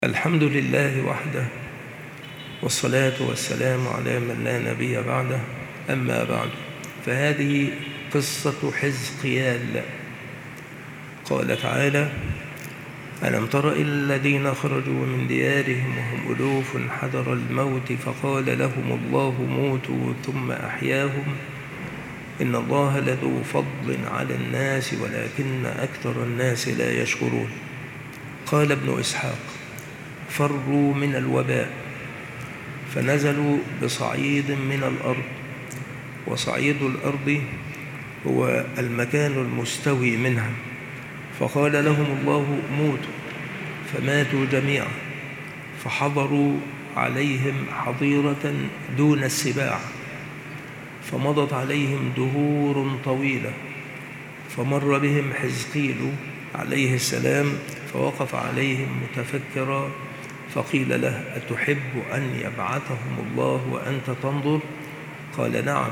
الحمد لله وحده، والصلاة والسلام على من لا نبي بعده. أما بعد، فهذه قصة حزقيال. قال تعالى: ألم تر إلى الذين خرجوا من ديارهم وهم ألوف حذر الموت فقال لهم الله موتوا ثم أحياهم إن الله لذو فضل على الناس ولكن أكثر الناس لا يشكرون. قال ابن إسحاق: فروا من الوباء فنزلوا بصعيد من الأرض، وصعيد الأرض هو المكان المستوي منها، فقال لهم الله موتوا فماتوا جميعا، فحضروا عليهم حظيرة دون السباع، فمضت عليهم دهور طويلة، فمر بهم حزقيل عليه السلام فوقف عليهم متفكرا، فقيل له: أتحب أن يبعثهم الله وأنت تنظر؟ قال: نعم.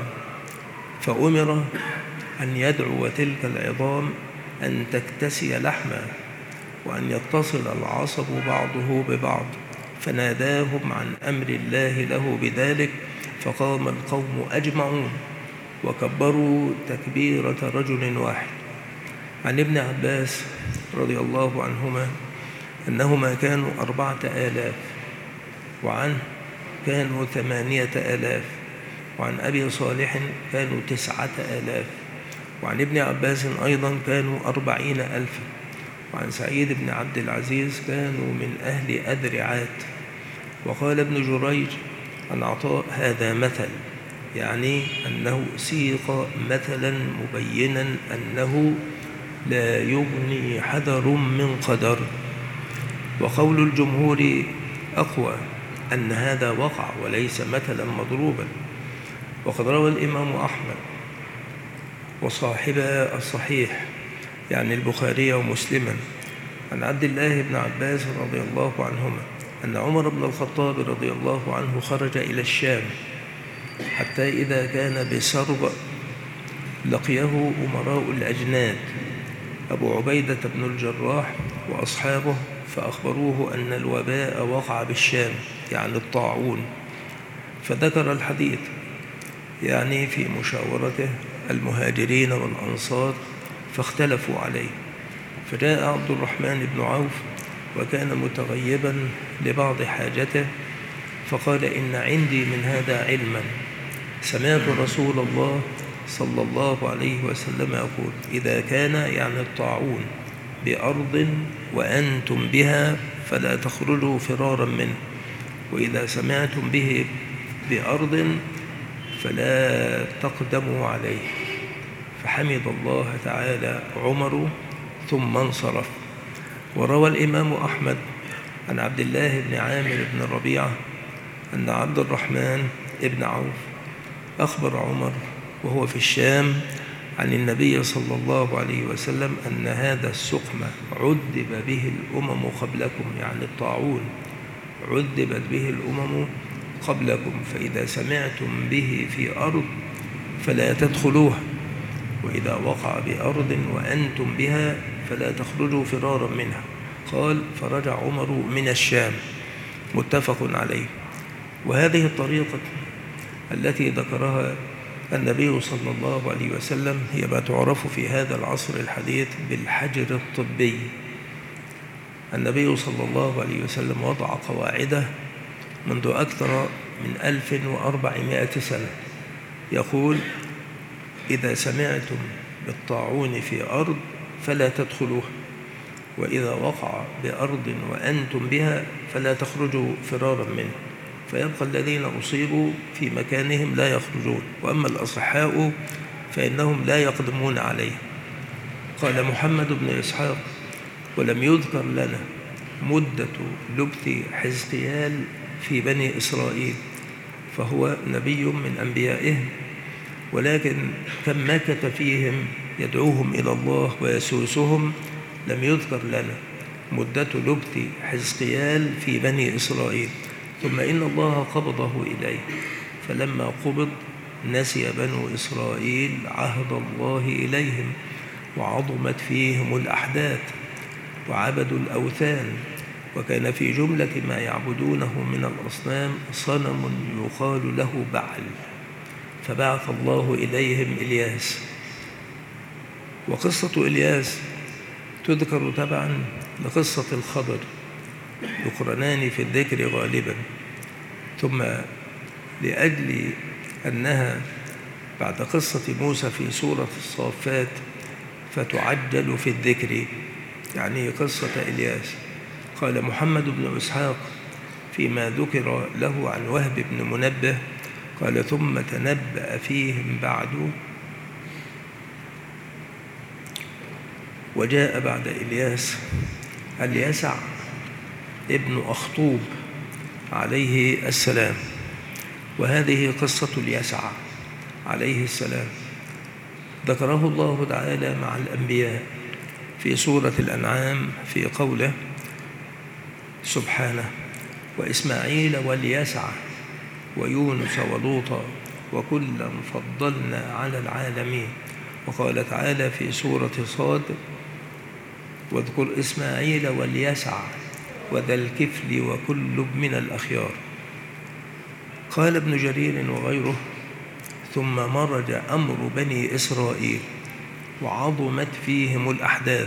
فأمر أن يدعو تلك العظام أن تكتسي لحما، وأن يتصل العصب بعضه ببعض، فناداهم عن أمر الله له بذلك، فقام القوم أجمعون وكبروا تكبيرة رجل واحد. عن ابن عباس رضي الله عنهما أنهما كانوا 4000، وعنه كانوا 8000، وعن أبي صالح كانوا 9000، وعن ابن عباس أيضا كانوا 40,000، وعن سعيد بن عبد العزيز كانوا من أهل أذرعات. وقال ابن جريج عن عطاء: هذا مثل، يعني أنه سيق مثلا مبينا أنه لا يغني حذر من قدر. وقول الجمهور أقوى، أن هذا وقع وليس مثلا مضروبا. وقد روى الإمام أحمد وصاحب الصحيح، يعني البخاري ومسلما، عن عبد الله بن عباس رضي الله عنهما أن عمر بن الخطاب رضي الله عنه خرج إلى الشام، حتى إذا كان بسرب لقيه أمراء الأجناد أبو عبيدة بن الجراح وأصحابه، فأخبروه أن الوباء وقع بالشام، يعني الطاعون، فذكر الحديث، يعني في مشاورته المهاجرين والأنصار، فاختلفوا عليه. فجاء عبد الرحمن بن عوف وكان متغيبا لبعض حاجته، فقال: إن عندي من هذا علما، سمعت رسول الله صلى الله عليه وسلم يقول: إذا كان، يعني الطاعون، بأرض وأنتم بها فلا تخرجوا فرارا منه، وإذا سمعتم به بأرض فلا تقدموا عليه. فحمد الله تعالى عمر ثم انصرف. وروى الإمام أحمد عن عبد الله بن عامر بن ربيعة أن عبد الرحمن بن عوف أخبر عمر وهو في الشام عن النبي صلى الله عليه وسلم أن هذا السقم عذب به الأمم قبلكم، يعني الطاعون عذبت به الأمم قبلكم، فإذا سمعتم به في أرض فلا تدخلوها، وإذا وقع بأرض وأنتم بها فلا تخرجوا فرارا منها. قال: فرجع عمر من الشام. متفق عليه. وهذه الطريقة التي ذكرها النبي صلى الله عليه وسلم هي ما تعرف في هذا العصر الحديث بالحجر الطبي. النبي صلى الله عليه وسلم وضع قواعده منذ أكثر من 1400 سنة، يقول: إذا سمعتم بالطاعون في أرض فلا تدخلوها، وإذا وقع بأرض وأنتم بها فلا تخرجوا فرارا منه، فيبقى الذين أصيبوا في مكانهم لا يخرجون، وأما الأصحاء فإنهم لا يقدمون عليه. قال محمد بن إسحاق: ولم يذكر لنا مدة لبث حزقيال في بني إسرائيل، فهو نبي من أنبيائهم، ولكن كم مكث فيهم يدعوهم إلى الله ويسوسهم لم يذكر لنا مدة لبث حزقيال في بني إسرائيل. ثم إن الله قبضه إليه، فلما قبض نسي بنو إسرائيل عهد الله إليهم، وعظمت فيهم الأحداث، وعبدوا الأوثان، وكان في جملة ما يعبدونه من الأصنام صنم يقال له بعل، فبعث الله إليهم إلياس. وقصة إلياس تذكر تبعا لقصة الخضر، يقرنان في الذكر غالبا، ثم لأجل أنها بعد قصة موسى في سورة الصافات فتعجل في الذكر، يعني قصة إلياس. قال محمد بن إسحاق فيما ذكر له عن وهب بن منبه قال: ثم تنبأ فيهم بعد، وجاء بعد إلياس اليسع ابن أخطوب عليه السلام. وهذه قصة اليسع عليه السلام ذكره الله تعالى مع الأنبياء في سورة الأنعام في قوله سبحانه: وإسماعيل واليسع ويونس ولوطا وكلا فضلنا على العالمين. وقال تعالى في سورة صاد: واذكر إسماعيل واليسع وذا الكفل وكل من الأخيار. قال ابن جرير وغيره: ثم مرج أمر بني إسرائيل وعظمت فيهم الأحداث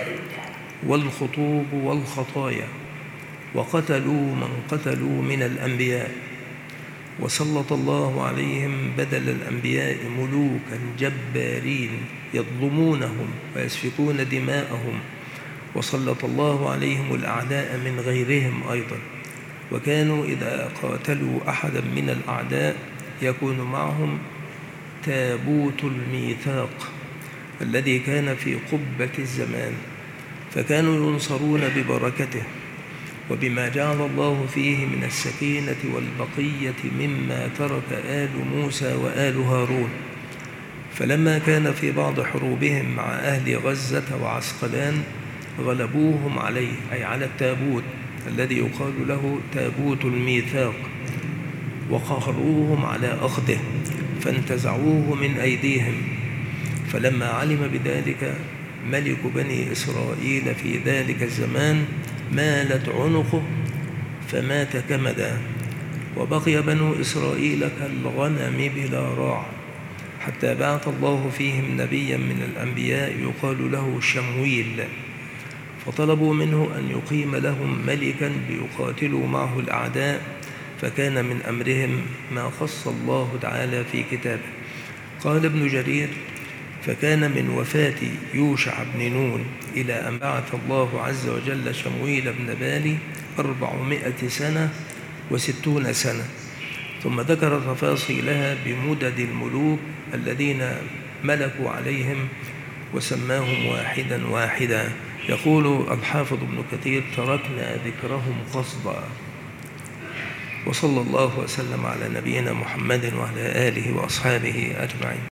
والخطوب والخطايا، وقتلوا من قتلوا من الأنبياء، وسلط الله عليهم بدل الأنبياء ملوكا جبارين يظلمونهم ويسفكون دماءهم، وسلط الله عليهم الأعداء من غيرهم أيضا. وكانوا إذا قاتلوا أحدا من الأعداء يكون معهم تابوت الميثاق الذي كان في قبة الزمان، فكانوا ينصرون ببركته وبما جعل الله فيه من السكينة والبقية مما ترك آل موسى وآل هارون. فلما كان في بعض حروبهم مع أهل غزة وعسقلان غلبوهم عليه، أي على التابوت الذي يقال له تابوت الميثاق، وقهروهم على أخذه فانتزعوه من أيديهم. فلما علم بذلك ملك بني إسرائيل في ذلك الزمان مالت عنقه فمات كمدا، وبقي بنو إسرائيل كالغنم بلا راع، حتى بعث الله فيهم نبيا من الأنبياء يقال له شمويل، فطلبوا منه أن يقيم لهم ملكا ليقاتلوا معه الأعداء، فكان من أمرهم ما خص الله تعالى في كتابه. قال ابن جرير: فكان من وفاة يوشع بن نون إلى أن بعث الله عز وجل شمويل بن بالي 400 سنة و60 سنة، ثم ذكر تفاصيلها بمدد الملوك الذين ملكوا عليهم وسماهم واحدا واحدا. يقول الحافظ ابن كثير: تركنا ذكرهم قصدا. وصلى الله وسلم على نبينا محمد وعلى آله وأصحابه أجمعين.